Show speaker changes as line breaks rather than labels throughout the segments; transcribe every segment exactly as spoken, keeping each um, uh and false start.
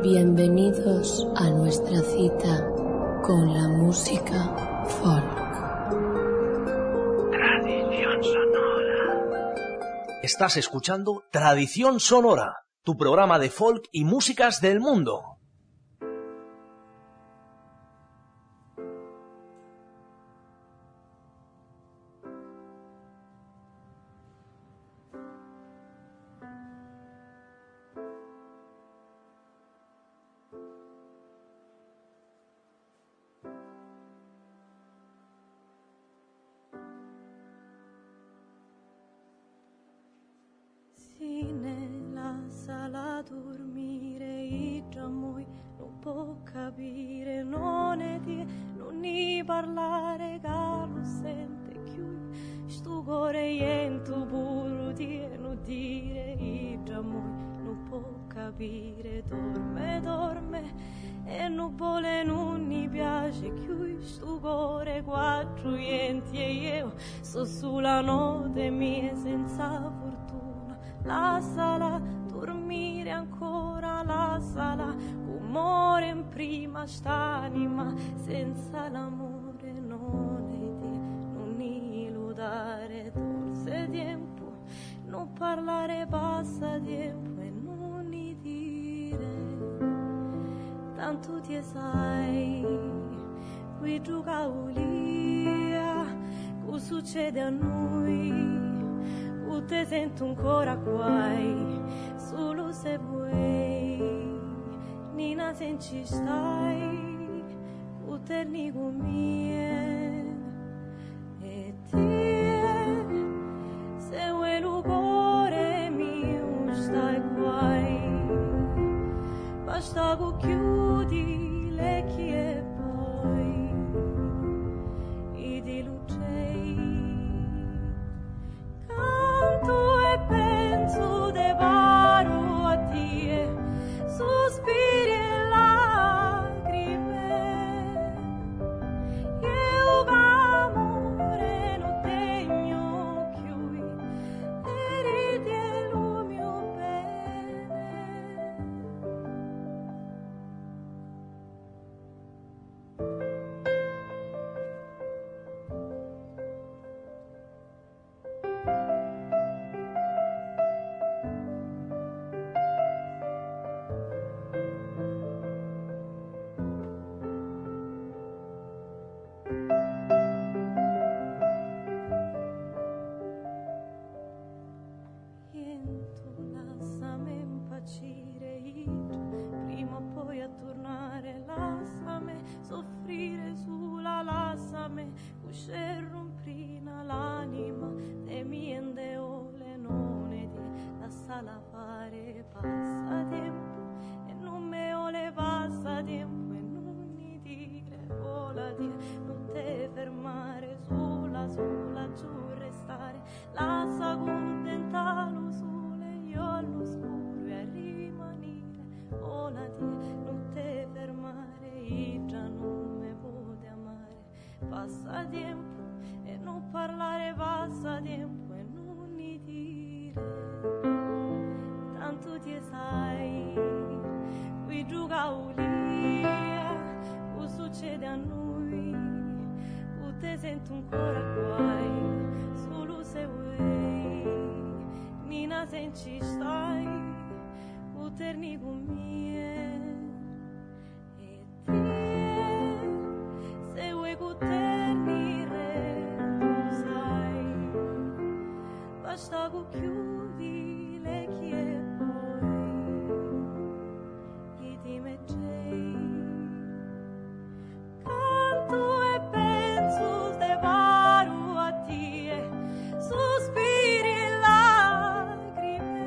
Bienvenidos a nuestra cita con la música folk.
Tradición sonora. Estás escuchando Tradición Sonora, tu programa de folk y músicas del mundo.
Nella sala dormire i giamoi non può capire, non è di non ni parlare che non sente più sto cuore yento puro di non dire i giamoi non può capire, dorme dorme e non vuole non ni piace più sto cuore quattro yenti e io sto sulla notte mia senza fortuna. La sala, dormire ancora, la sala, umore in prima st'anima, senza l'amore non è di, non illudare, dolce tempo, non parlare passa tempo e non ni dire, tanto ti sai, qui gioca Ulia, cosa succede a noi? Te sento ancora guai, solo se vuoi, Nina se ci stai, te nigo mie, e te, se vuoi il cuore mio stai guai, basta che chiudi le occhi e poi, i di lucei. Canto e penso de varo a te, sospiri e lacrime, io amore non tengo più, eri di lo mio bene. Prima o poi a tornare, lassame, soffrire sulla, lassame, uscire romprina l'anima, e mi endeo le none di la sala fare passa tempo, e non me o le passa tempo, e non mi dire vola dire, non te fermare sulla, sulla, giù restare, lassa contentalo sole, io allo scuro e rimanere. Vola dire, non te fermare, io già non me vuole amare, passa tempo e non parlare, passa tempo e non ni dire, tanto ti sai, qui gioca Ulia, cosa succede a noi, tu te sento ancora guai, solo se vuoi, Nina se ci stai, terni con mie e te se vuoi con terni re tu sai basta che chiudi le occhi e poi gli ti mettei canto e penso te varo a te sospiri e lacrime.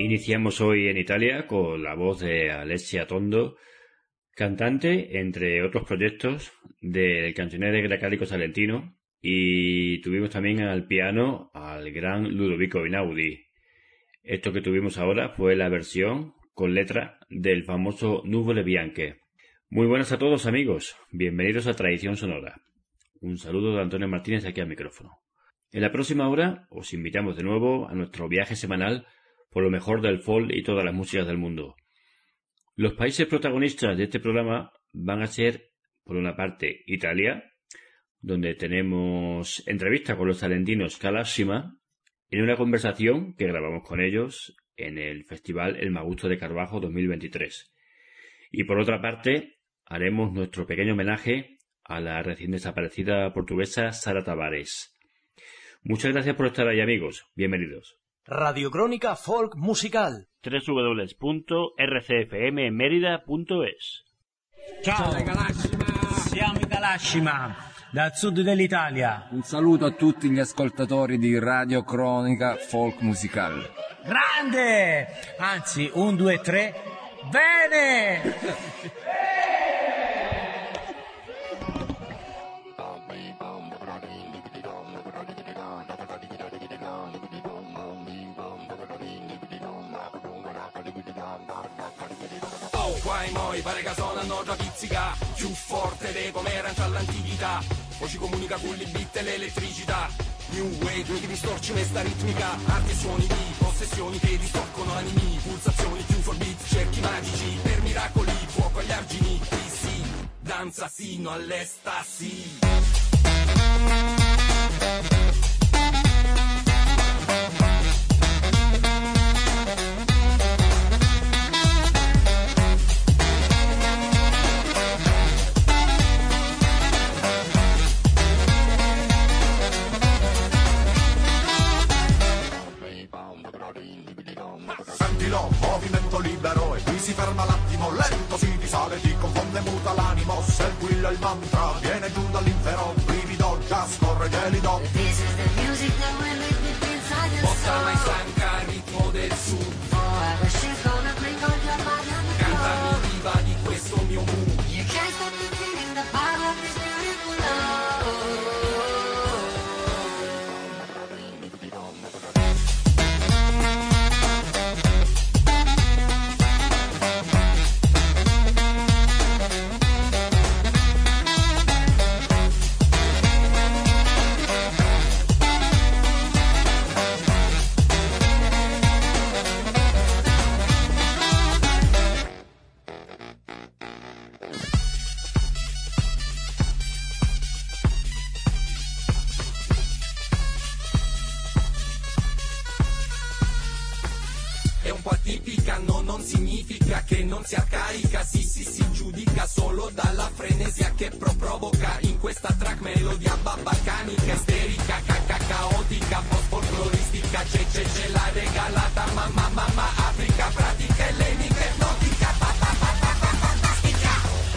Iniciamos hoy en Italia con la voz de Alessia Tondo, cantante, entre otros proyectos, del cancionere grecalico salentino, y tuvimos también al piano al gran Ludovico Einaudi. Esto que tuvimos ahora fue la versión con letra del famoso Nuvole Bianche. Muy buenas a todos, amigos, bienvenidos a Tradición Sonora. Un saludo de Antonio Martínez aquí al micrófono. En la próxima hora os invitamos de nuevo a nuestro viaje semanal por lo mejor del folk y todas las músicas del mundo. Los países protagonistas de este programa van a ser, por una parte, Italia, donde tenemos entrevista con los salentinos Kalashima, en una conversación que grabamos con ellos en el Festival El Magusto de Carbajo dos mil veintitrés. Y por otra parte, haremos nuestro pequeño homenaje a la recién desaparecida portuguesa Sara Tavares. Muchas gracias por estar ahí, amigos. Bienvenidos.
Radio Crónica Folk Musical.
doble u doble u doble u punto erre ce effe emme merida punto es.
Ciao, siamo i Kalashima, dal sud dell'Italia.
Un saluto a tutti gli ascoltatori di Radio Cronica Folk Musical.
Grande! Anzi, un, due, tre, bene!
Guai moi, pare che suonano già pizzica, più forte de come era all'antichità. Poi ci comunica con le bit e l'elettricità. New wave, che distorce questa ritmica. Arti e suoni di possessioni che distorcono animi. Pulsazioni più for beat, cerchi magici. Per miracoli, fuoco agli argini. Qui sì, danza sino all'estasi.
Sentilo, movimento libero e qui si ferma l'attimo, lento si risale, ti confonde, muta l'animo, seguilo il mantra, viene giù dall'infero, brivido, già scorre gelido.
Bossa mai stanca, ritmo del sud. Cantami viva di questo mio mood. Che non si arcaica, sì sì si giudica solo dalla frenesia che pro provoca in questa track melodia babbacanica, isterica, cacca caotica, post folcloristica, c'è c'è c'è la regalata, mamma mamma Africa, pratica ellenica, ipnotica, pa pa pa pa pa fantastica.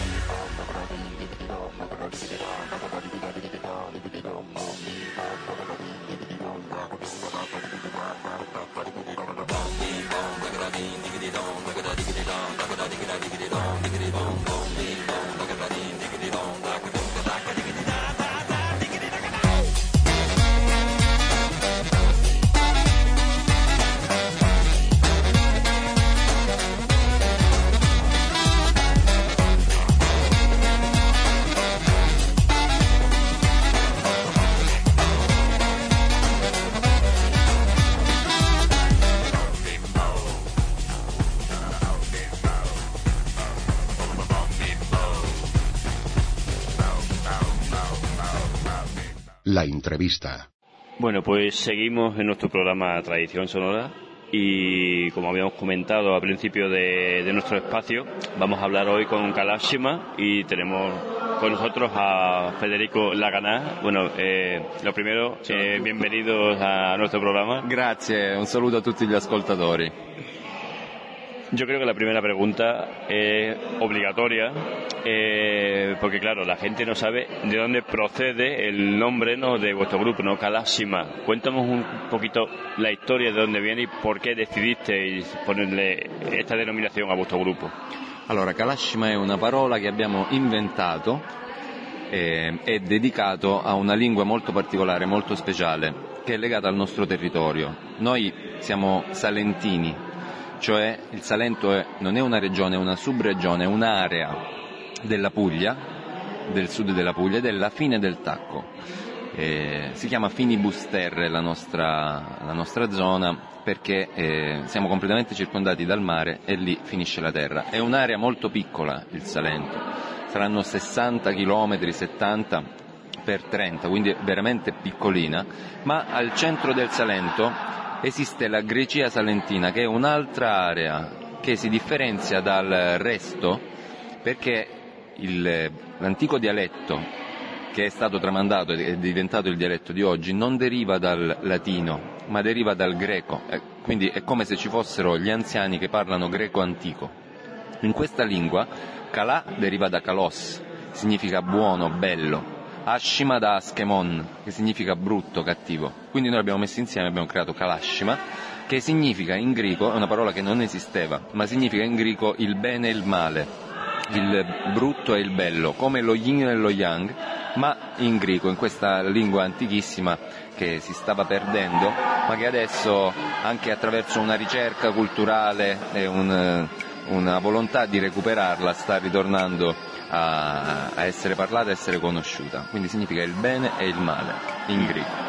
La entrevista.
Bueno, pues seguimos en nuestro programa Tradición Sonora y como habíamos comentado al principio de, de nuestro espacio, vamos a hablar hoy con Kalashima y tenemos con nosotros a Federico Laganá. Bueno, eh, lo primero, eh, bienvenidos a nuestro programa.
Grazie, un saluto a tutti gli ascoltatori.
Yo creo que la primera pregunta es obligatoria, eh, porque claro, la gente no sabe de dónde procede el nombre, ¿no?, de vuestro grupo, ¿no?, Kalashima. Cuéntanos un poquito la historia de dónde viene y por qué decidisteis ponerle esta denominazione a vostro gruppo.
Allora, Kalashima è una parola che abbiamo inventato, eh, è dedicato a una lingua molto particolare, molto speciale, che è legata al nostro territorio. Noi siamo salentini, cioè il Salento è, non è una regione, è una subregione, è un'area della Puglia, del sud della Puglia, ed è la fine del Tacco. Eh, si chiama Finibus Terre la nostra, la nostra zona, perché eh, siamo completamente circondati dal mare e lì finisce la terra. È un'area molto piccola il Salento, saranno sessanta chilometri, settanta per trenta, quindi è veramente piccolina, ma al centro del Salento esiste la Grecia Salentina, che è un'altra area che si differenzia dal resto perché il, l'antico dialetto che è stato tramandato ed è diventato il dialetto di oggi non deriva dal latino, ma deriva dal greco, eh, quindi è come se ci fossero gli anziani che parlano greco antico. In questa lingua Kalà deriva da kalos, significa buono, bello, Ashima da Aschemon, che significa brutto, cattivo. Quindi noi abbiamo messo insieme, abbiamo creato Kalashima, che significa in greco, è una parola che non esisteva, ma significa in greco il bene e il male, il brutto e il bello, come lo yin e lo yang, ma in greco, in questa lingua antichissima che si stava perdendo, ma che adesso, anche attraverso una ricerca culturale e un, una volontà di recuperarla, sta ritornando a, a essere parlata e essere conosciuta. Quindi significa il bene e il male in greco.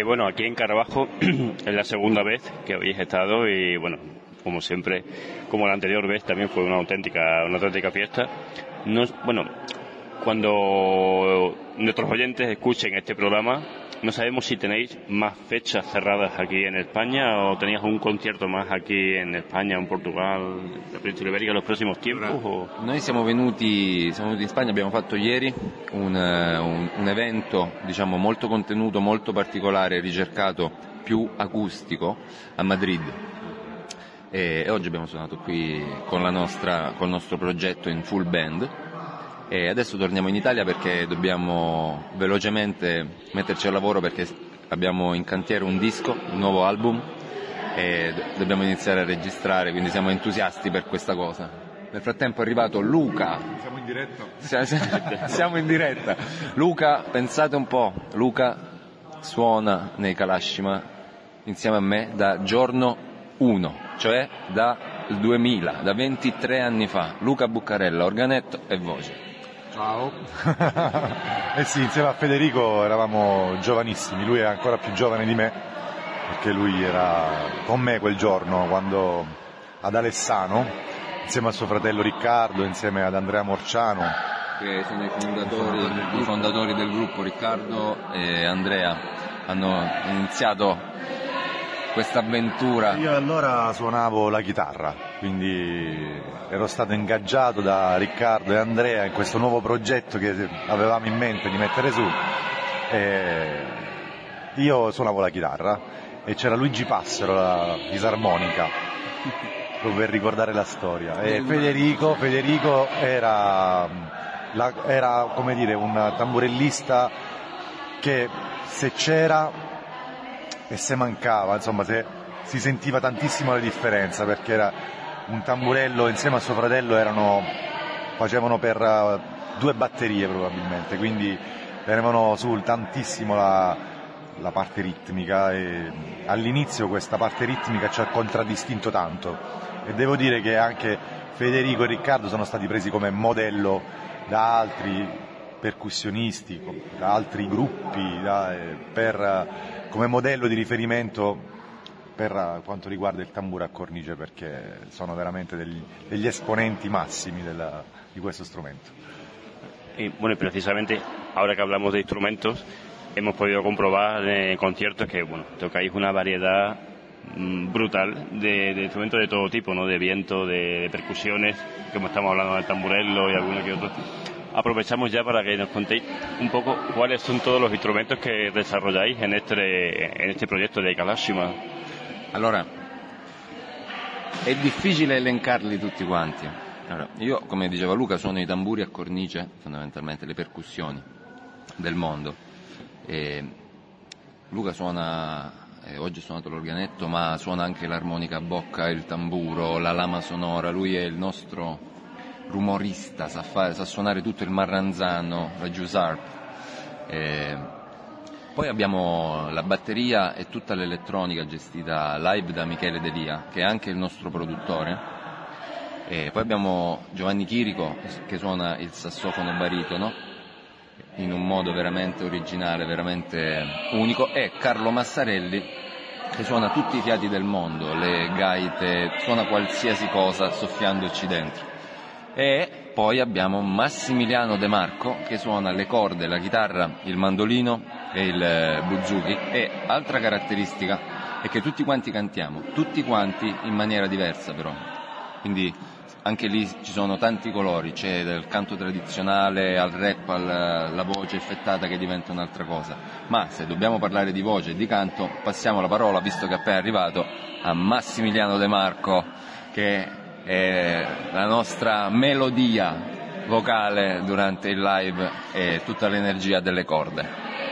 bueno, aquí en Carabajo es la segunda vez que habéis estado y bueno, como siempre, como la anterior vez también fue una auténtica, una auténtica fiesta. No, bueno, cuando nuestros oyentes escuchen este programa, no sabemos si tenéis más fechas cerradas aquí en España o tenéis un concierto más aquí en España, en Portugal, la Península Ibérica, en los próximos tiempos. O...
Noi siamo venuti, siamo venuti in Spagna, abbiamo fatto ieri un, un, un evento, diciamo, molto contenuto, molto particolare, ricercato, più acustico a Madrid. E, e oggi abbiamo suonato qui con la nostra, col nostro progetto in full band. E adesso torniamo in Italia perché dobbiamo velocemente metterci al lavoro perché abbiamo in cantiere un disco, un nuovo album e dobbiamo iniziare a registrare, quindi siamo entusiasti per questa cosa. Nel frattempo è arrivato Luca.
Siamo in diretta.
Siamo in diretta. Luca, pensate un po', Luca suona nei Kalashima insieme a me da giorno uno, cioè dal duemila, da ventitré anni fa. Luca Buccarella, organetto e voce.
Ciao. Eh sì, insieme a Federico eravamo giovanissimi, lui è ancora più giovane di me, perché lui era con me quel giorno quando ad Alessano, insieme a suo fratello Riccardo, insieme ad Andrea Morciano.
Che sono i fondatori, i fondatori del gruppo, Riccardo e Andrea, hanno iniziato questa avventura.
Io allora suonavo la chitarra, quindi ero stato ingaggiato da Riccardo e Andrea in questo nuovo progetto che avevamo in mente di mettere su. E io suonavo la chitarra e c'era Luigi Passero, la fisarmonica, per ricordare la storia. E Federico, Federico era, la, era come dire un tamburellista che se c'era e se mancava, insomma, se, si sentiva tantissimo la differenza perché era un tamburello insieme a suo fratello, erano, facevano per uh, due batterie probabilmente, quindi tenevano su tantissimo la, la parte ritmica e all'inizio questa parte ritmica ci ha contraddistinto tanto e devo dire che anche Federico e Riccardo sono stati presi come modello da altri percussionisti, da altri gruppi, da, eh, per, come modello di riferimento per quanto riguarda il tamburo a cornice, perché sono veramente degli, degli esponenti massimi della, di questo strumento.
Y bueno, precisamente ahora que hablamos de instrumentos, hemos podido comprobar en conciertos que bueno, tocáis una variedad mmm, brutal de, de instrumentos de todo tipo, ¿no? De viento, de, de percusiones, como estamos hablando del tamburello y alguno que otro. Aprovechamos ya para que nos contéis un poco cuáles son todos los instrumentos que desarrolláis en este, en este progetto dei Kalashima.
Allora, è difficile elencarli tutti quanti. Allora, io, come diceva Luca, suono i tamburi a cornice, fondamentalmente le percussioni del mondo. E Luca suona, eh, oggi ha suonato l'organetto, ma suona anche l'armonica a bocca, il tamburo, la lama sonora. Lui è il nostro rumorista, sa, fare, sa suonare tutto il marranzano, la juice harp. E poi abbiamo la batteria e tutta l'elettronica gestita live da Michele Delia, che è anche il nostro produttore. E poi abbiamo Giovanni Chirico, che suona il sassofono baritono in un modo veramente originale, veramente unico, e Carlo Massarelli, che suona tutti i fiati del mondo, le gaite, suona qualsiasi cosa soffiandoci dentro. E poi abbiamo Massimiliano De Marco, che suona le corde, la chitarra, il mandolino e il buzuki. E altra caratteristica è che tutti quanti cantiamo, tutti quanti in maniera diversa però, quindi anche lì ci sono tanti colori, c'è dal canto tradizionale al rap, alla voce effettata che diventa un'altra cosa. Ma se dobbiamo parlare di voce e di canto, passiamo la parola, visto che è appena arrivato, a Massimiliano De Marco, che è la nostra melodia vocale durante il live e tutta l'energia delle corde.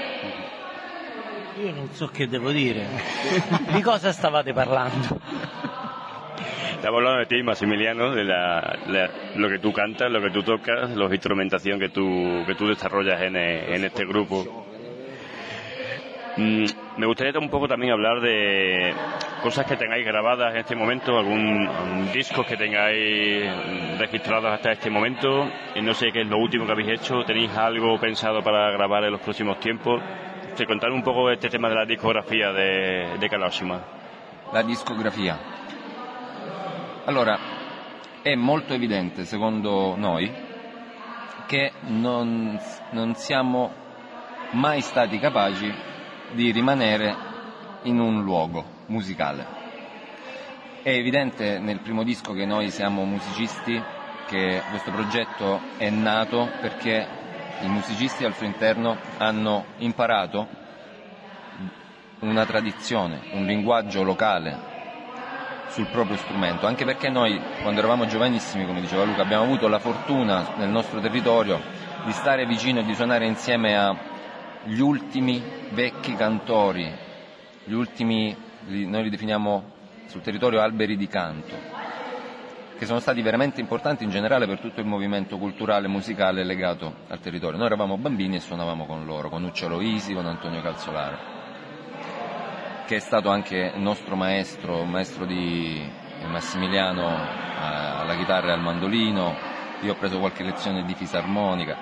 Io non so che devo dire. Di cosa stavate parlando?
Estamos hablando de ti, Massimiliano, de la, la, lo que tú cantas, lo que tú tocas, la instrumentación que tú, que tú desarrollas en, en este grupo. Mm, me gustaría un poco también hablar de cosas que tengáis grabadas en este momento, algún, algún disco que tengáis registrados hasta este momento. Y no sé qué es lo último que habéis hecho. ¿Tenéis algo pensado para grabar en los próximos tiempos? Sí, contar un poco este tema de la discografía de, de Kalashima.
La discografia. Allora, è molto evidente, secondo noi, che non, non siamo mai stati capaci di rimanere in un luogo musicale. È evidente nel primo disco che noi siamo musicisti, che questo progetto è nato perché i musicisti al suo interno hanno imparato una tradizione, un linguaggio locale sul proprio strumento, anche perché noi quando eravamo giovanissimi, come diceva Luca, abbiamo avuto la fortuna nel nostro territorio di stare vicino e di suonare insieme agli ultimi vecchi cantori, gli ultimi, noi li definiamo sul territorio alberi di canto, che sono stati veramente importanti in generale per tutto il movimento culturale e musicale legato al territorio. Noi eravamo bambini e suonavamo con loro, con Nuccio Aloisi, con Antonio Calzolare, che è stato anche il nostro maestro, maestro di Massimiliano alla chitarra e al mandolino. Io ho preso qualche lezione di fisarmonica.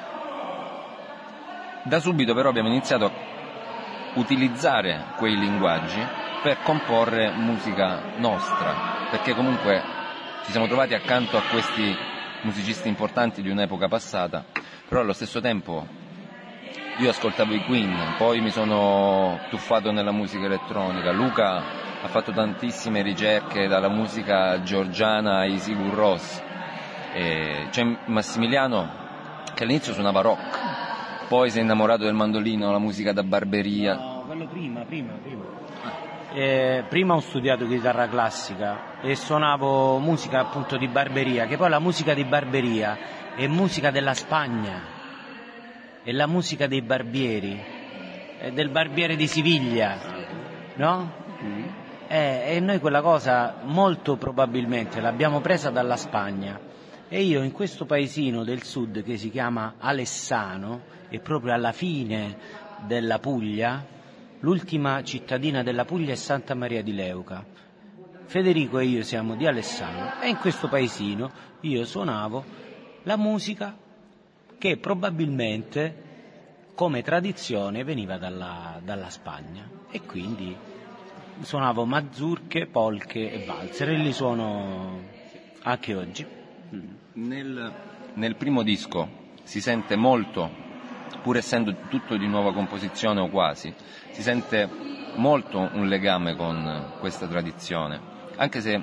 Da subito però abbiamo iniziato a utilizzare quei linguaggi per comporre musica nostra, perché comunque ci siamo trovati accanto a questi musicisti importanti di un'epoca passata, però allo stesso tempo io ascoltavo i Queen, poi mi sono tuffato nella musica elettronica. Luca ha fatto tantissime ricerche dalla musica georgiana ai Sigur Rós. E c'è Massimiliano che all'inizio suonava rock, poi si è innamorato del mandolino, la musica da barberia.
No, quello prima, prima, prima. Eh, prima ho studiato chitarra classica e suonavo musica appunto di barberia, che poi la musica di barberia è musica della Spagna, è la musica dei barbieri, è del barbiere di Siviglia, no? Mm. Eh, e noi quella cosa molto probabilmente l'abbiamo presa dalla Spagna, e io in questo paesino del sud che si chiama Alessano, è proprio alla fine della Puglia. L'ultima cittadina della Puglia è Santa Maria di Leuca. Federico e io siamo di Alessano e in questo paesino io suonavo la musica che probabilmente come tradizione veniva dalla, dalla Spagna, e quindi suonavo mazurche, polche e valzer, e li suono anche oggi.
Nel, nel primo disco si sente molto, pur essendo tutto di nuova composizione o quasi, si sente molto un legame con questa tradizione, anche se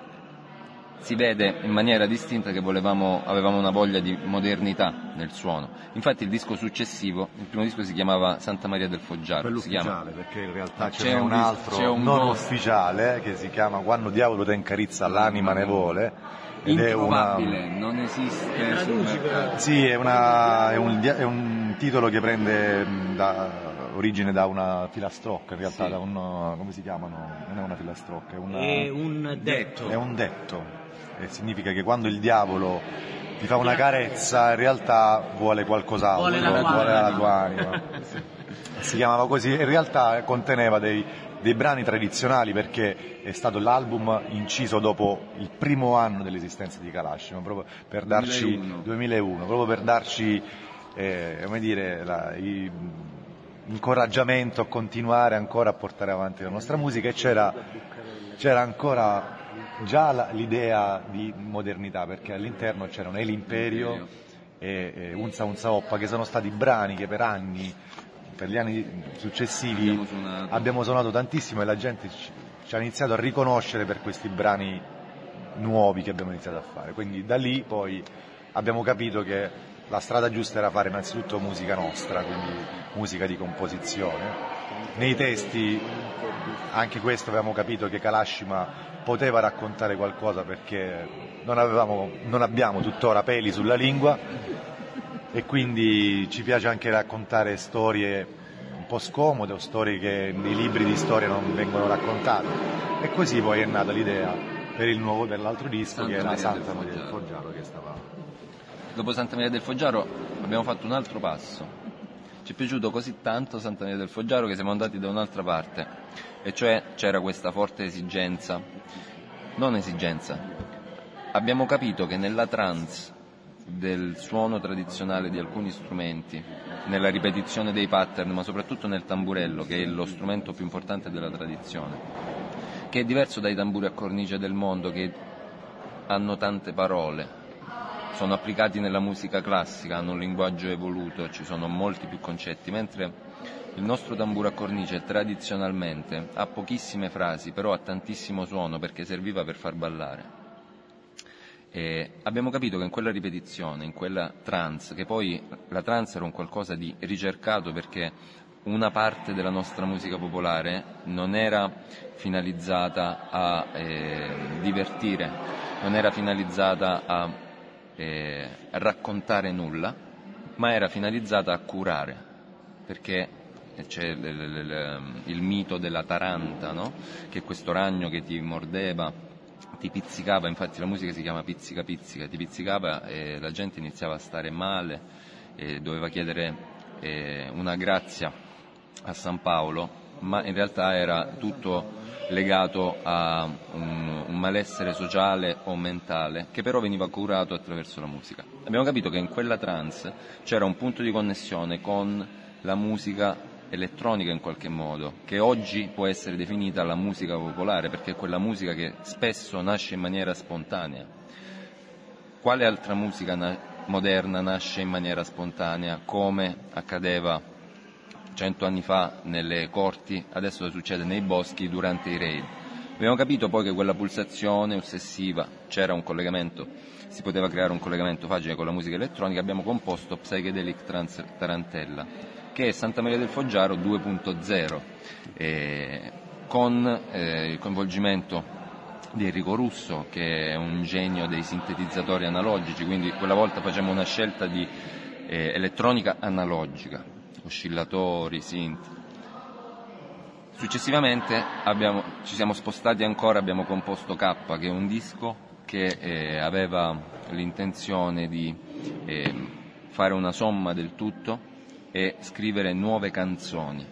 si vede in maniera distinta che volevamo, avevamo una voglia di modernità nel suono. Infatti il disco successivo, il primo disco si chiamava Santa Maria del Foggiaro.
Quello
si
ufficiale,
chiama.
perché in realtà
c'è,
c'è un, un altro
c'è un
non
bo-
ufficiale che si chiama Quando diavolo te incarizza l'anima ne vuole. Ed
Introvabile,
è una...
non esiste sul mercato.
Sì, è, una, è, un, è un titolo che prende da, origine da una filastrocca, in realtà, sì. da un, come si chiamano? Non è una filastrocca, è, una,
è un detto.
È un detto, e significa che quando il diavolo ti fa una carezza, in realtà vuole qualcos'altro,
vuole la tua,
vuole la tua anima. Si chiamava così, in realtà conteneva dei, dei brani tradizionali, perché è stato l'album inciso dopo il primo anno dell'esistenza di Kalashima, proprio per darci duemilauno, duemilauno proprio per darci eh, come dire, la, i, incoraggiamento a continuare ancora a portare avanti la nostra musica, e c'era, c'era ancora già la, l'idea di modernità, perché all'interno c'erano El Imperio e, e Unza Unza Oppa, che sono stati brani che per anni, per gli anni successivi abbiamo suonato, abbiamo suonato tantissimo, e la gente ci, ci ha iniziato a riconoscere per questi brani nuovi che abbiamo iniziato a fare. Quindi da lì poi abbiamo capito che la strada giusta era fare innanzitutto musica nostra, quindi musica di composizione. Nei testi anche questo avevamo capito che Kalashima poteva raccontare qualcosa, perché non avevamo, non abbiamo tuttora peli sulla lingua, e quindi ci piace anche raccontare storie un po' scomode, o storie che nei libri di storia non vengono raccontate, e così poi è nata l'idea per il nuovo, per l'altro disco, Santa che era Santa Maria del Foggiaro, che stava...
Dopo Santa Maria del Foggiaro abbiamo fatto un altro passo. Ci è piaciuto così tanto Santa Maria del Foggiaro che siamo andati da un'altra parte, e cioè c'era questa forte esigenza, non esigenza, abbiamo capito che nella trance del suono tradizionale di alcuni strumenti, nella ripetizione dei pattern, ma soprattutto nel tamburello, che è lo strumento più importante della tradizione, che è diverso dai tamburi a cornice del mondo, che hanno tante parole, sono applicati nella musica classica, hanno un linguaggio evoluto, ci sono molti più concetti, mentre il nostro tamburo a cornice tradizionalmente ha pochissime frasi, però ha tantissimo suono perché serviva per far ballare. E abbiamo capito che in quella ripetizione, in quella trance, che poi la trance era un qualcosa di ricercato perché una parte della nostra musica popolare non era finalizzata a eh, divertire, non era finalizzata a, eh, a raccontare nulla, ma era finalizzata a curare, perché c'è l- l- l- il mito della taranta, no? Che è questo ragno che ti mordeva, ti pizzicava, infatti la musica si chiama pizzica pizzica, ti pizzicava e la gente iniziava a stare male e doveva chiedere eh, una grazia a San Paolo, ma in realtà era tutto legato a un, un malessere sociale o mentale che però veniva curato attraverso la musica. Abbiamo capito che in quella trance c'era un punto di connessione con la musica elettronica in qualche modo, che oggi può essere definita la musica popolare, perché è quella musica che spesso nasce in maniera spontanea. Quale altra musica na- moderna nasce in maniera spontanea, come accadeva cento anni fa nelle corti, adesso succede nei boschi durante i raid? Abbiamo capito poi che quella pulsazione ossessiva, c'era un collegamento, si poteva creare un collegamento facile con la musica elettronica, abbiamo composto Psychedelic Trance Tarantella, che è Santa Maria del Foggiaro due punto zero, eh, con eh, il coinvolgimento di Enrico Russo, che è un genio dei sintetizzatori analogici, quindi quella volta facciamo una scelta di eh, elettronica analogica, oscillatori, synth. Successivamente abbiamo, ci siamo spostati ancora, abbiamo composto K, che è un disco che eh, aveva l'intenzione di eh, fare una somma del tutto e scrivere nuove canzoni.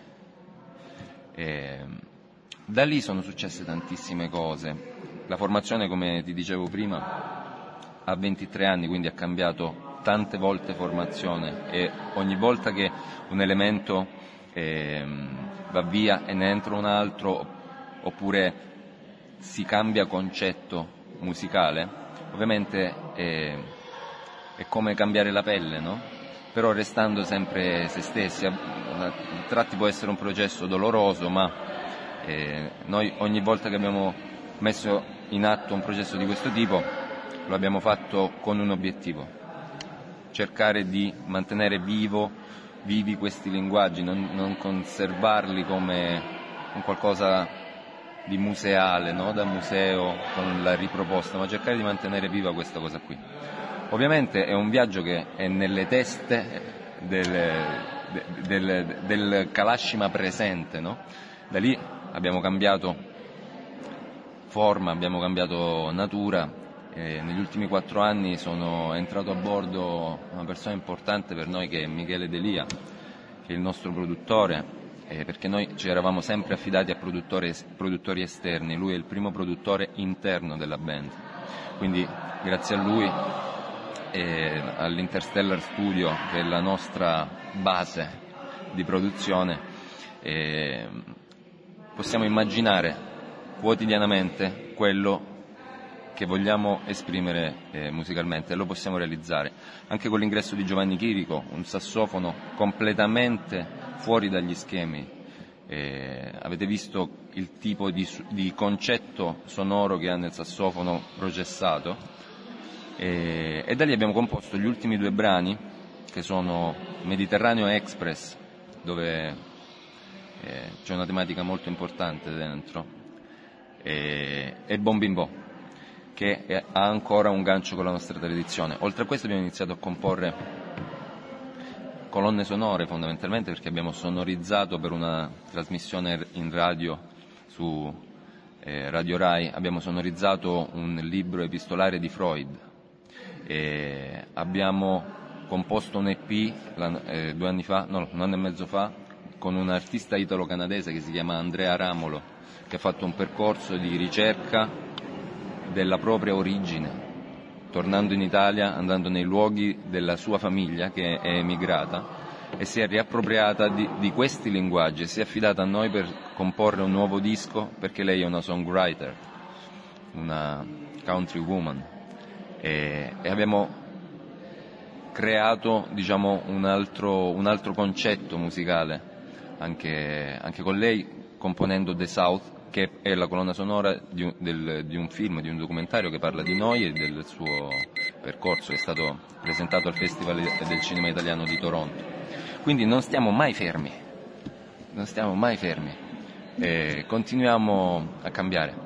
E da lì sono successe tantissime cose. La formazione, come ti dicevo prima, ha ventitré anni, quindi ha cambiato tante volte formazione e ogni volta che un elemento eh, va via e ne entra un altro, oppure si cambia concetto musicale, ovviamente è, è come cambiare la pelle, no? Però restando sempre se stessi. A tratti può essere un processo doloroso, ma eh, noi ogni volta che abbiamo messo in atto un processo di questo tipo lo abbiamo fatto con un obiettivo: cercare di mantenere vivo, vivi questi linguaggi, non, non conservarli come un qualcosa di museale, no? Da museo con la riproposta, ma cercare di mantenere viva questa cosa qui. Ovviamente è un viaggio che è nelle teste del, del, del Kalashima presente, no? Da lì abbiamo cambiato forma, abbiamo cambiato natura. E negli ultimi quattro anni sono entrato a bordo una persona importante per noi, che è Michele Delia, che è il nostro produttore, eh, perché noi ci eravamo sempre affidati a produttori, produttori esterni. Lui è il primo produttore interno della band, quindi grazie a lui e all'Interstellar Studio, che è la nostra base di produzione, e possiamo immaginare quotidianamente quello che vogliamo esprimere eh, musicalmente, e lo possiamo realizzare anche con l'ingresso di Giovanni Chirico, un sassofono completamente fuori dagli schemi. Eh, avete visto il tipo di, di concetto sonoro che ha nel sassofono processato. E, e da lì abbiamo composto gli ultimi due brani, che sono Mediterraneo Express, dove eh, c'è una tematica molto importante dentro, e, e Bombimbo, che è, ha ancora un gancio con la nostra tradizione. Oltre a questo abbiamo iniziato a comporre colonne sonore, fondamentalmente perché abbiamo sonorizzato per una trasmissione in radio su eh, Radio Rai, abbiamo sonorizzato un libro epistolare di Freud. E abbiamo composto un E P eh, due anni fa, no, un anno e mezzo fa, con un artista italo-canadese che si chiama Andrea Ramolo, che ha fatto un percorso di ricerca della propria origine, tornando in Italia, andando nei luoghi della sua famiglia che è emigrata, e si è riappropriata di, di questi linguaggi, si è affidata a noi per comporre un nuovo disco, perché lei è una songwriter, una country woman, e, e abbiamo creato, diciamo, un altro, un altro concetto musicale anche, anche con lei, componendo The South, che è la colonna sonora di un, del, di un film, di un documentario che parla di noi e del suo percorso, che è stato presentato al Festival del Cinema Italiano di Toronto. Quindi non stiamo mai fermi, non stiamo mai fermi, e continuiamo a cambiare.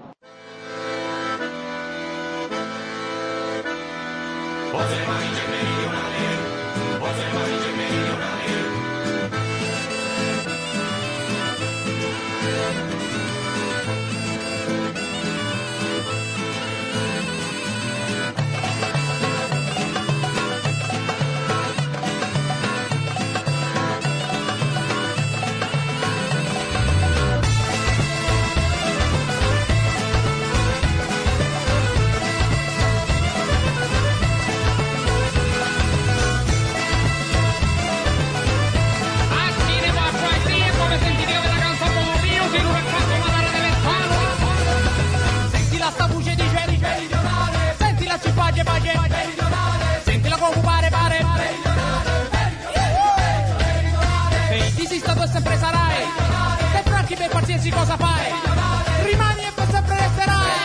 Senti la come pare pare e ti sei stato e sempre sarai, se franchi per qualsiasi cosa fai, rimani e per sempre resterai.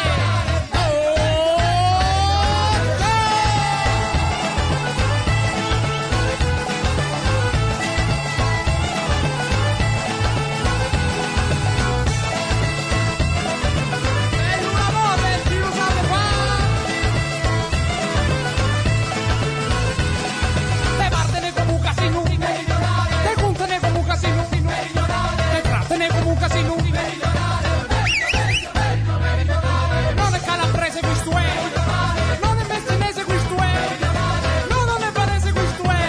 Non è calabrese questo è, non è messinese questo è, no, non è barese questo è.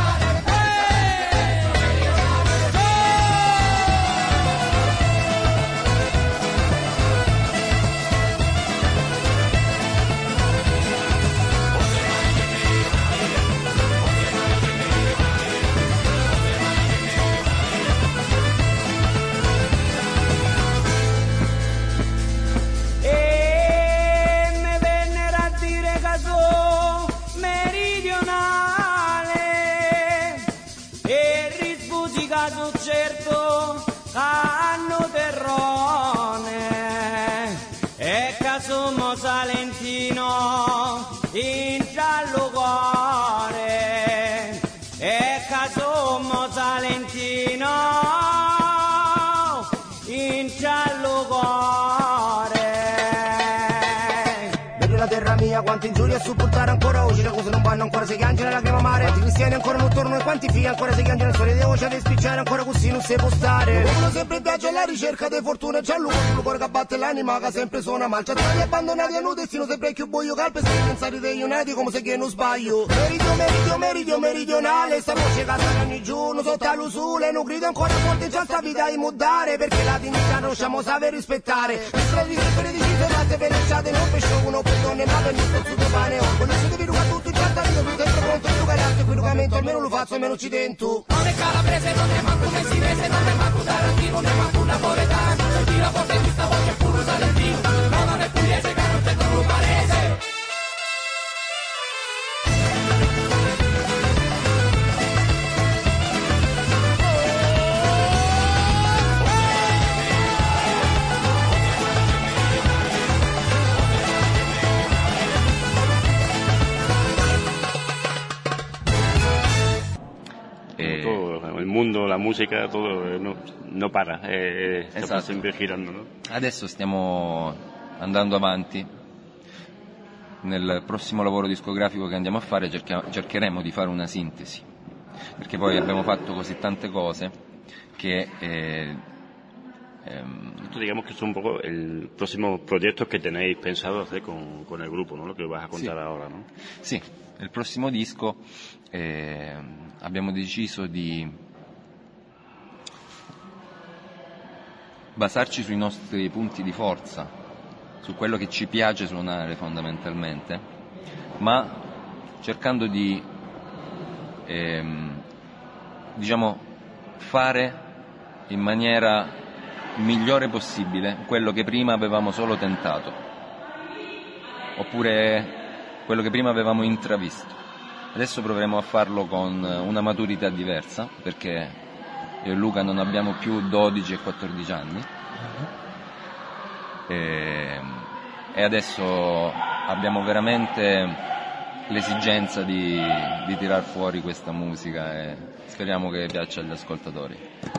Certo hanno terrone e casumo salentino in giallo cuore e casumo salentino in giallo cuore. Vedi la terra mia quanti ingiurie a supportare ancora oggi, le cose non vanno ancora, si piange la lacrima amare, quanti cristiani ancora non tornano e quanti figli ancora si piangono le storie di voce per spicciare ancora così non si può stare. Uno sempre viaggia alla ricerca di fortuna, c'è l'uomo sul cuore che batte l'anima che sempre suona mal, c'è tanti abbandonati a un destino sempre più buio, calpe se pensare dei uniti come se che non sbaglio. Meridio, meridio, meridio, meridionale, sta voce cantare ogni giorno sotto all'usule, non grido ancora forte già sta vita di mudare, perché la dignità non siamo sapere rispettare. Le strade sempre di cifrate veleggiate, non pesce uno per donne ma per il suo pane, ho conosciuto di ruga tutto già tarino, tu sempre pronto, tu galante, qui rugamento almeno lo faccio, almeno ci dentro. Non è calabrese, non è manco messinese, non è manco tarantino, non è manco napoletano, se tira forte questa voce è puro salentino, no, non è pugliese, che non c'è con parese.
Il mondo, la musica, todo no, no para, eh,
esatto.
Sta sempre girando, no?
Adesso stiamo andando avanti. Nel prossimo lavoro discografico che andiamo a fare cerchiamo, cercheremo di fare una sintesi, perché poi abbiamo fatto così tante cose che eh, ehm...
Esto digamos que es un poco el próximo proyecto que tenéis pensado hacer con, con el grupo, ¿no? Lo que vas a contar
sì.
ahora, ¿no?
Sì, il prossimo disco eh, abbiamo deciso di basarci sui nostri punti di forza, su quello che ci piace suonare fondamentalmente, ma cercando di ehm, diciamo fare in maniera migliore possibile quello che prima avevamo solo tentato, oppure quello che prima avevamo intravisto. Adesso proveremo a farlo con una maturità diversa, perché io e Luca non abbiamo più dodici e quattordici anni, e, e adesso abbiamo veramente l'esigenza di, di tirar fuori questa musica e speriamo che piaccia agli ascoltatori.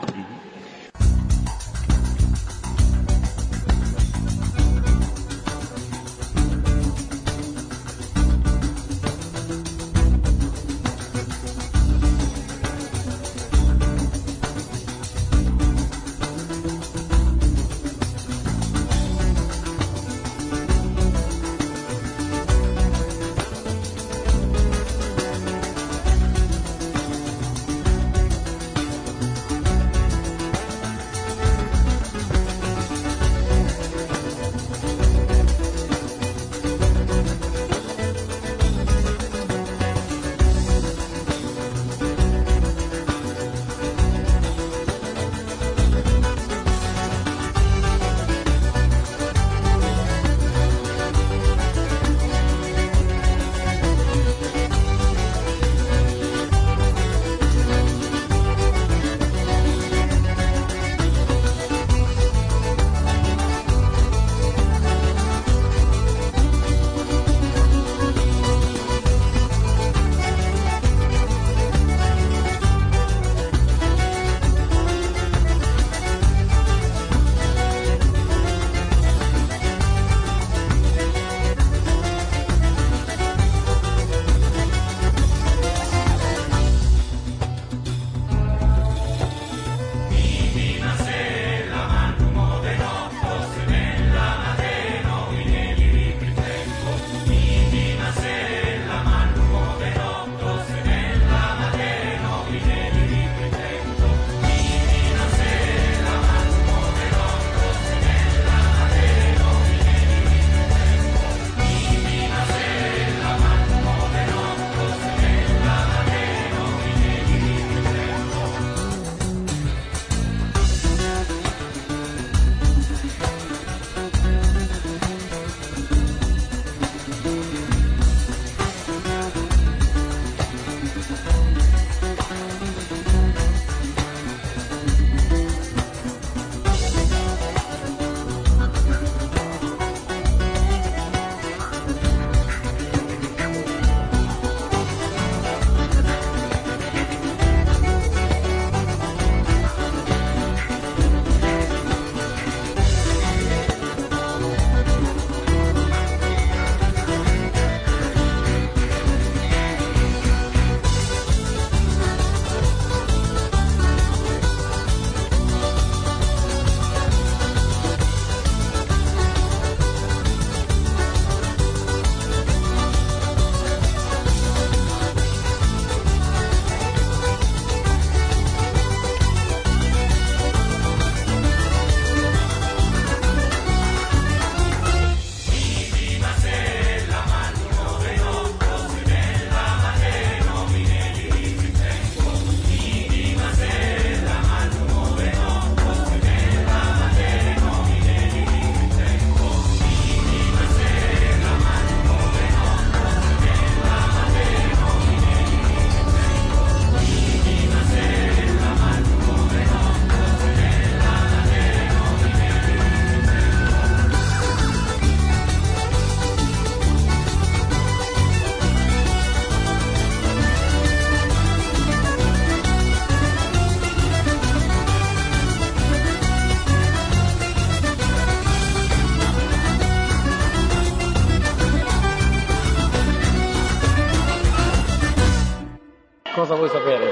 Cosa vuoi sapere?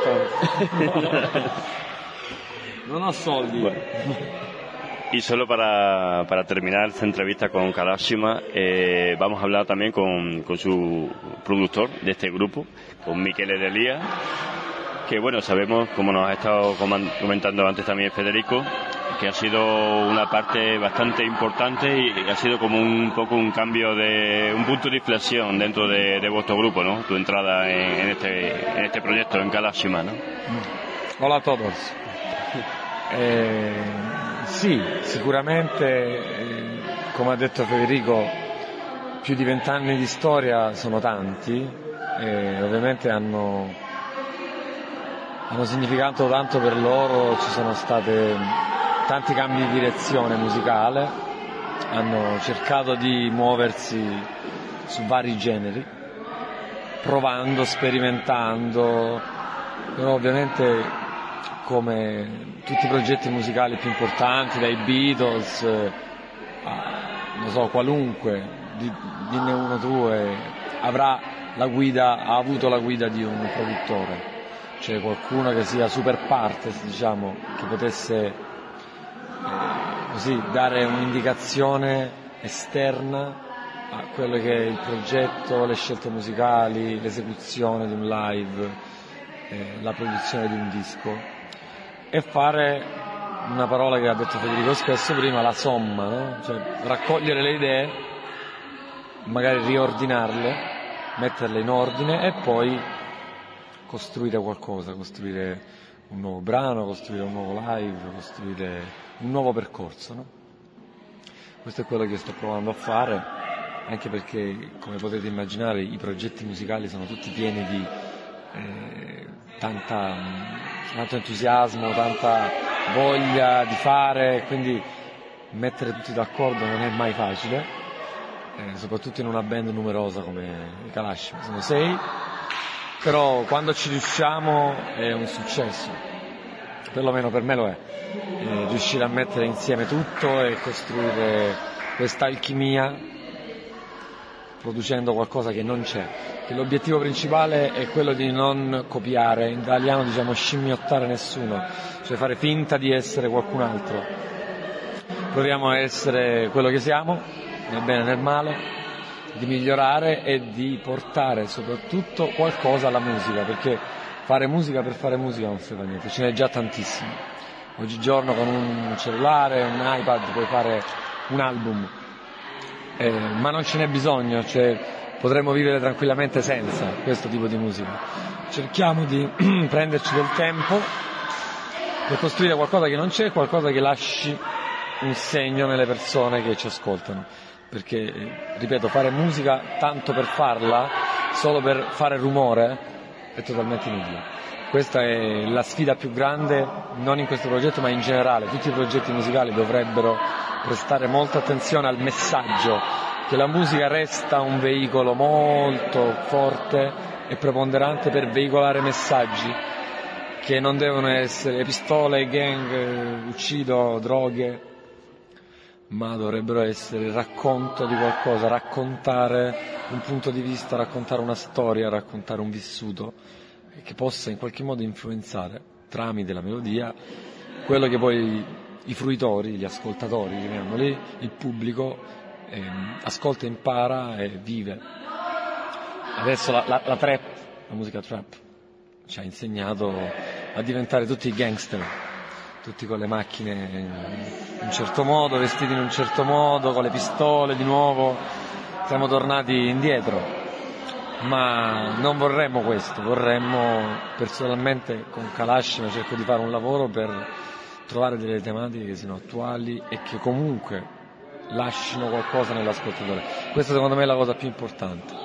Non ho soldi.
Bueno. Y solo para, para terminar esta entrevista con Kalashima, eh, vamos a hablar también con, con su productor de este grupo, con Michele D'Elia, que bueno, sabemos, como nos ha estado comentando antes también Federico, que ha sido una parte bastante importante y ha sido como un poco un cambio de un punto de inflexión dentro de, de vuestro grupo, ¿no? Tu entrada en, en este en este proyecto en Kalashima, ¿no?
Hola a todos. Eh, sì, sicuramente, eh, come ha detto Federico, più di vent'anni di storia sono tanti e ovviamente hanno, hanno significato tanto per loro, ci sono stati tanti cambi di direzione musicale, hanno cercato di muoversi su vari generi, provando, sperimentando, però ovviamente come tutti i progetti musicali più importanti, dai Beatles a, non so, qualunque, di, dinne uno tu, e avrà la guida, ha avuto la guida di un produttore, cioè qualcuno che sia super partes, diciamo, che potesse eh, così dare un'indicazione esterna a quello che è il progetto, le scelte musicali, l'esecuzione di un live, eh, la produzione di un disco, e fare una parola che ha detto Federico spesso prima, la somma, no? Cioè raccogliere le idee, magari riordinarle, metterle in ordine e poi costruire qualcosa, costruire un nuovo brano, costruire un nuovo live, costruire un nuovo percorso, no? Questo è quello che sto provando a fare, anche perché, come potete immaginare, i progetti musicali sono tutti pieni di eh, tanta, tanto entusiasmo, tanta voglia di fare, quindi mettere tutti d'accordo non è mai facile, eh, soprattutto in una band numerosa come i Kalashima, sono sei, però quando ci riusciamo è un successo, perlomeno per me lo è, eh, riuscire a mettere insieme tutto e costruire questa alchimia producendo qualcosa che non c'è, che l'obiettivo principale è quello di non copiare, in italiano diciamo scimmiottare nessuno, cioè fare finta di essere qualcun altro. Proviamo a essere quello che siamo, nel bene e nel male, di migliorare e di portare soprattutto qualcosa alla musica, perché fare musica per fare musica non serve a niente, ce n'è già tantissimo. Oggigiorno con un cellulare, un iPad puoi fare un album, eh, ma non ce n'è bisogno, cioè potremmo vivere tranquillamente senza questo tipo di musica. Cerchiamo di prenderci del tempo per costruire qualcosa che non c'è, qualcosa che lasci un segno nelle persone che ci ascoltano, perché, ripeto, fare musica tanto per farla, solo per fare rumore, è totalmente inutile. Questa è la sfida più grande, non in questo progetto ma in generale. Tutti i progetti musicali dovrebbero prestare molta attenzione al messaggio, che la musica resta un veicolo molto forte e preponderante per veicolare messaggi che non devono essere pistole, gang, uccido, droghe, ma dovrebbero essere il racconto di qualcosa, raccontare un punto di vista, raccontare una storia, raccontare un vissuto che possa in qualche modo influenzare tramite la melodia quello che poi i fruitori, gli ascoltatori, chiamiamoli lì, il pubblico ehm, ascolta, impara e vive. Adesso la, la, la trap, la musica trap ci ha insegnato a diventare tutti gangster, tutti con le macchine in un certo modo, vestiti in un certo modo, con le pistole di nuovo, siamo tornati indietro. Ma non vorremmo questo, vorremmo, personalmente con Kalashima cerco di fare un lavoro per trovare delle tematiche che siano attuali e che comunque lasciano qualcosa nell'ascoltatore. Questa secondo me è la cosa più importante.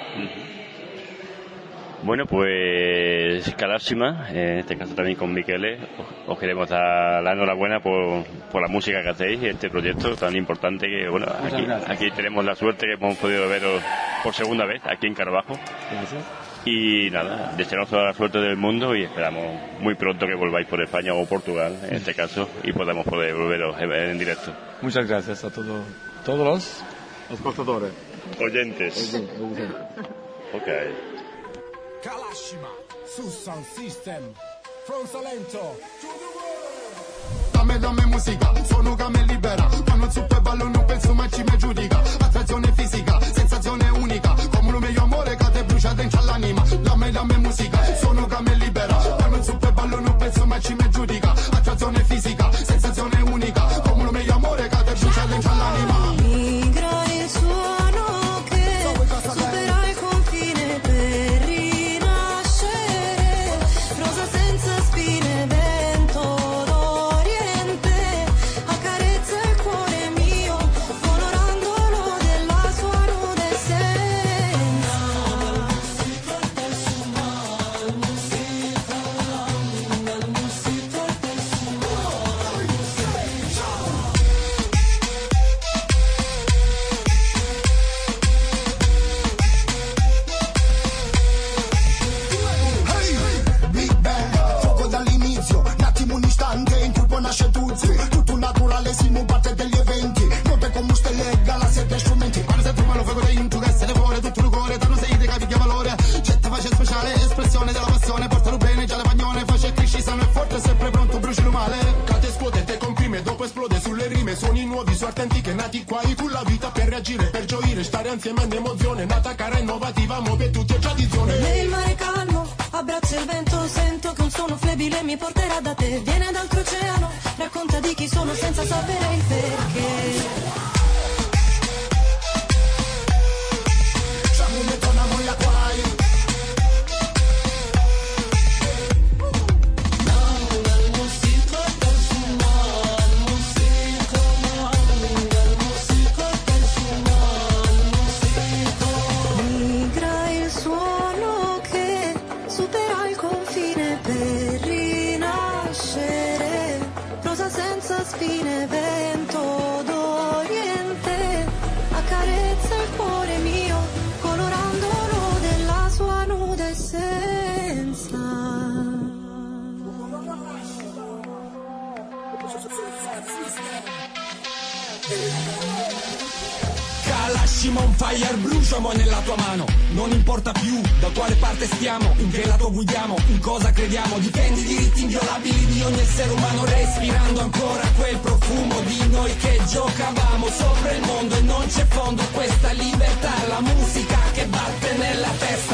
Bueno, pues Kalashima, en este caso también con Michele, os queremos dar la enhorabuena por, por la música que hacéis, este proyecto tan importante que, bueno, aquí, aquí tenemos la suerte que hemos podido veros por segunda vez aquí en Carvajo. Gracias. Y nada, desearos toda la suerte del mundo y esperamos muy pronto que volváis por España o Portugal, en este caso, y podamos poder volveros en directo.
Muchas gracias a todo, todos los ascoltatori.
Oyentes.
Oyentes.
Ok.
Kalashima, su sound system, from Salento to the world. Dame, dame musica, suono che me libera. Quando zuppo e ballo non penso mai ci mi giudica. Attrazione fisica, sensazione unica. Come un mio amore che te brucia dentro all'anima. Dame, dame musica, suono che me libera. Quando zuppo e ballo non penso mai ci mi giudica. Attrazione fisica, sensazione unica. male, che te esplode, te comprime, dopo esplode sulle rime, suoni nuovi, sorti antiche, nati qua con la vita per reagire, per gioire, stare insieme in emozione, nata cara innovativa, muove tutti è tradizione.
Nel mare calmo, abbraccio il vento, sento che un suono flebile mi porterà da te, viene d'oltreoceano, racconta di chi sono senza sapere il perché. Spine, vento d'Oriente accarezza il cuore mio, colorandolo della sua nuda essenza.
Kalashima on fire, bruciamo nella tua mano. Non importa più da quale parte stiamo, in che lato guidiamo, in cosa crediamo. Difendi i diritti inviolabili di ogni essere umano, respirando ancora quel profumo di noi che giocavamo sopra il mondo e non c'è fondo. Questa libertà, la musica che batte nella testa.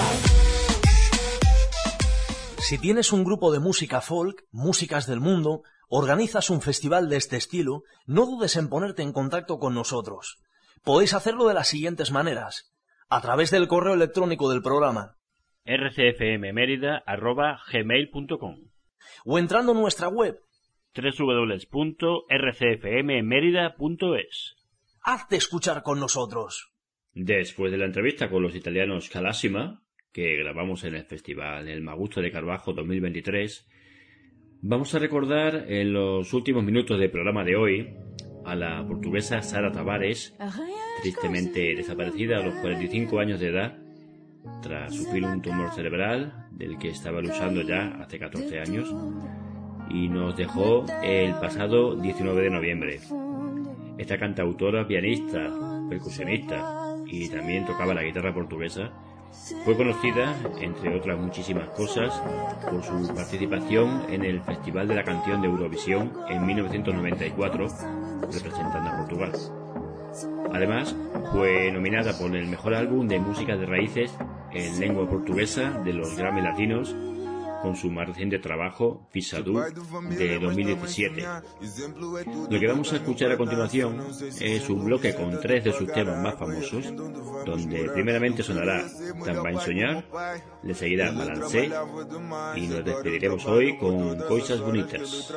Si tienes un grupo de música folk, Músicas del Mundo, organizas un festival de este estilo, no dudes en ponerte en contacto con nosotros. Podéis hacerlo de las siguientes maneras: a través del correo electrónico del programa
r c f m merida arroba gmail punto com
o entrando en nuestra web
w w w punto r c f m merida punto es.
Hazte escuchar con nosotros.
Después de la entrevista con los italianos Kalashima, que grabamos en el festival El Magusto de Carbajo dos mil veintitrés, vamos a recordar en los últimos minutos del programa de hoy a la portuguesa Sara Tavares, tristemente desaparecida a los cuarenta y cinco años de edad, tras sufrir un tumor cerebral del que estaba luchando ya hace catorce años, y nos dejó el pasado diecinueve de noviembre. Esta cantautora, pianista, percusionista y también tocaba la guitarra portuguesa, fue conocida, entre otras muchísimas cosas, por su participación en el Festival de la Canción de Eurovisión en mil novecientos noventa y cuatro, representando a Portugal. Además, fue nominada por el mejor álbum de música de raíces en lengua portuguesa de los Grammy Latinos, con su más reciente trabajo, Fixadu, de dos mil diecisiete. Lo que vamos a escuchar a continuación es un bloque con tres de sus temas más famosos, donde primeramente sonará Também Sonhar, le seguirá Balancé y nos despediremos hoy con Coisas Bonitas.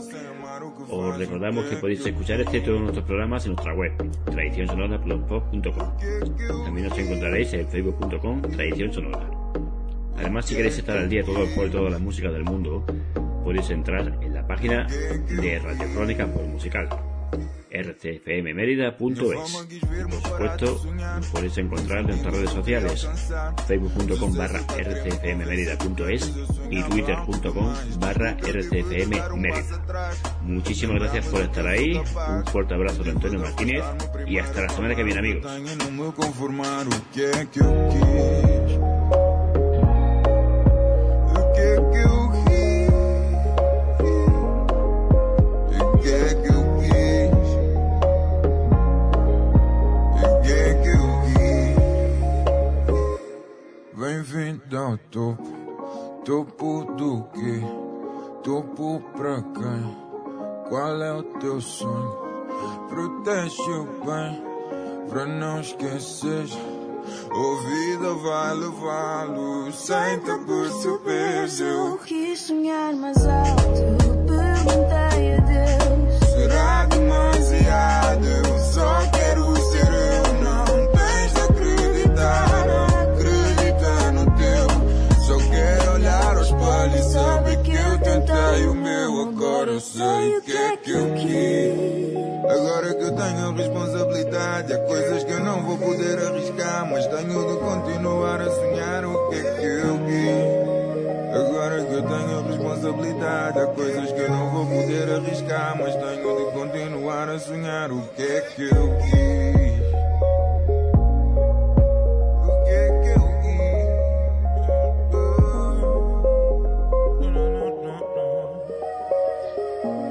Os recordamos que podéis escuchar este y todos nuestros programas en nuestra web, tradición sonora blogspot punto com. También nos encontraréis en facebook punto com Tradición Sonora. Además, si queréis estar al día todo por toda la música del mundo, podéis entrar en la página de Radio Crónica por Musical, r c f m merida punto es. Y por supuesto, nos podéis encontrar en nuestras redes sociales, facebook punto com barra r c f m merida punto es y twitter punto com barra r c f m merida. Muchísimas gracias por estar ahí, un fuerte abrazo de Antonio Martínez y hasta la semana que viene, amigos.
Bem-vindo ao topo, topo do quê? Topo pra quem? Qual é o teu sonho? Protege o bem, pra não esquecer. Ouvida vai levá-lo sem te perceber.
Eu quis sonhar mais alto, perguntei a Deus:
será demasiado? Eu só quero ser eu. Não tens de acreditar, acreditar no teu. Só quero olhar ao espelho e saber que eu tentei o meu. Agora eu sei o que é que eu quis. Agora que eu tenho a responsabilidade, há coisas que eu não vou poder arriscar, mas tenho de continuar a sonhar o que é que eu quis. Agora que eu tenho a responsabilidade, há coisas que eu não vou poder arriscar, mas tenho de continuar a sonhar o que é que eu quis. O que é que eu quis.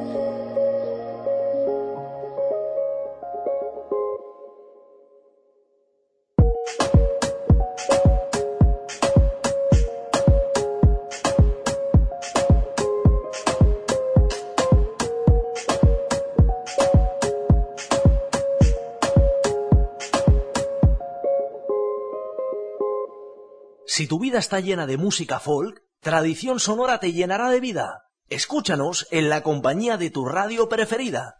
Si tu vida está llena de música folk, Tradición Sonora te llenará de vida. Escúchanos en la compañía de tu radio preferida.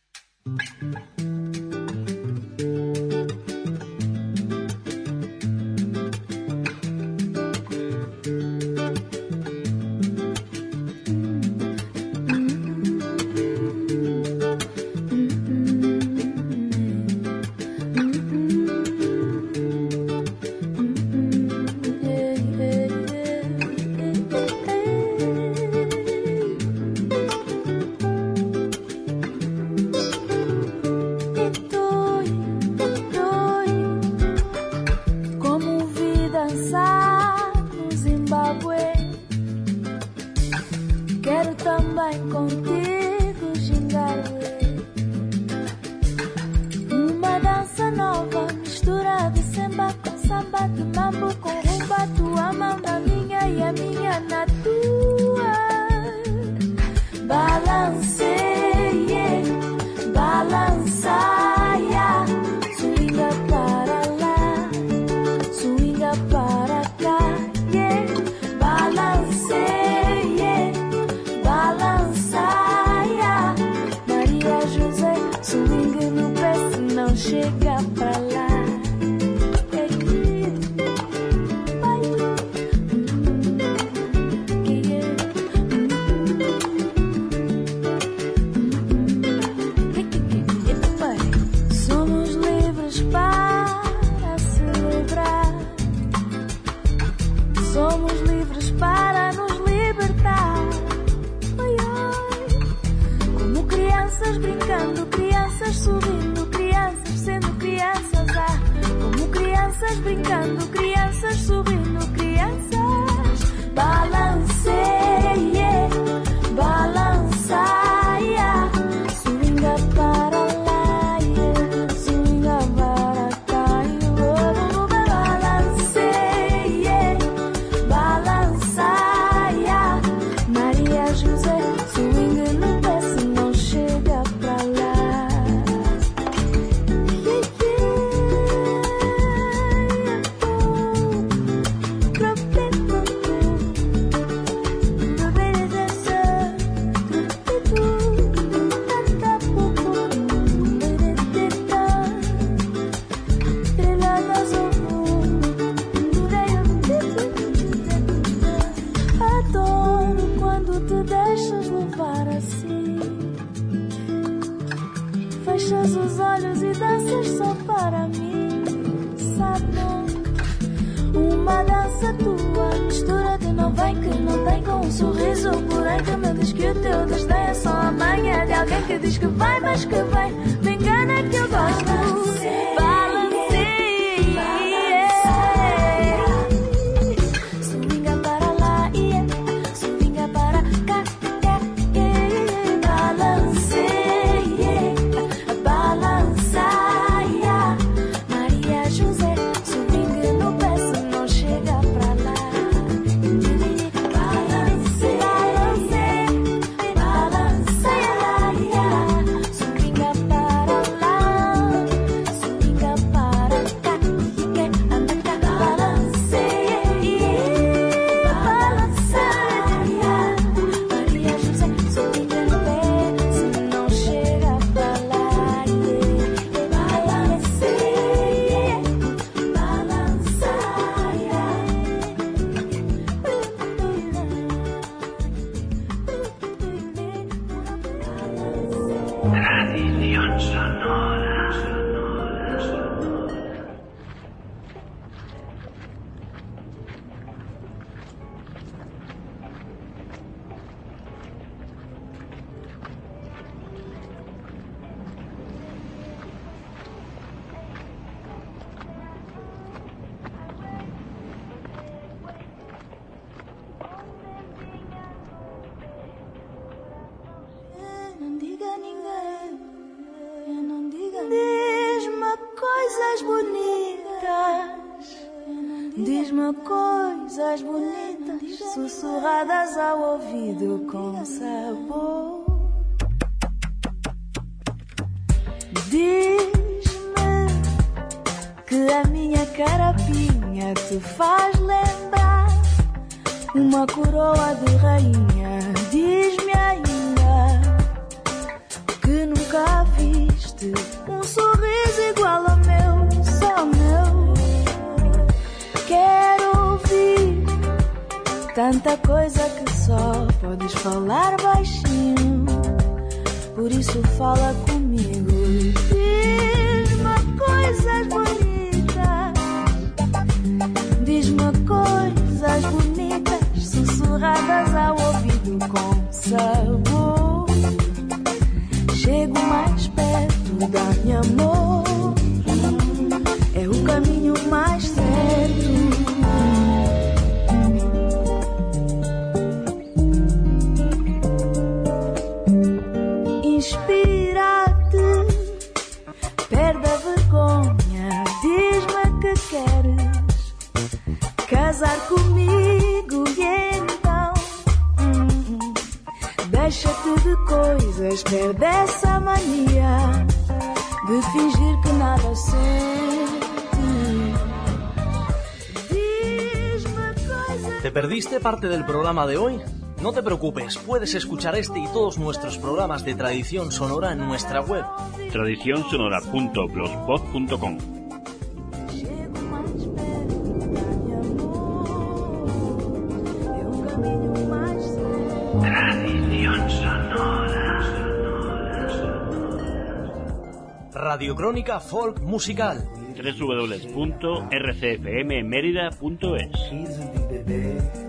Diz-me coisas bonitas, sussurradas ao ouvido com sabor. Diz-me que a minha carapinha te faz lembrar uma coroa de rainha. Diz-me ainda que nunca viste um sorriso igual ao meu, só meu. Quero ouvir tanta coisa que só podes falar baixinho. Por isso fala comigo. Diz-me coisas bonitas, diz-me coisas bonitas, sussurradas ao ouvido com sabor. Chego mais perto, dá-me amor, é o caminho mais certo. Inspira-te, perde a vergonha, diz-me que queres casar comigo e então hum, deixa-te de coisas, perde essa mania de fingir que nada sente. Diz-me coisas.
¿Te perdiste parte del programa de hoy? No te preocupes, puedes escuchar este y todos nuestros programas de Tradición Sonora en nuestra web
tradición sonora punto blogspot punto com.
Tradición Sonora. Radio Crónica Folk Musical.
w w w punto r c f m mérida punto es.